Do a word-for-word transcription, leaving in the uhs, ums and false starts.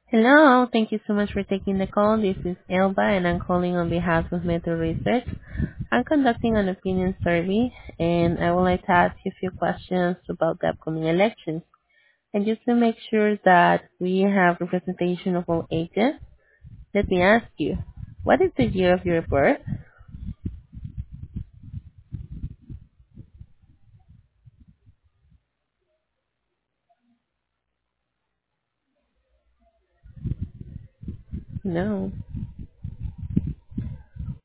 Hello. Thank you so much for taking the call. This is Elba, and I'm calling on behalf of Metro Research. I'm conducting an opinion survey, and I would like to ask you a few questions about the upcoming elections. And just to make sure that we have representation of all ages, let me ask you, what is the year of your birth? No.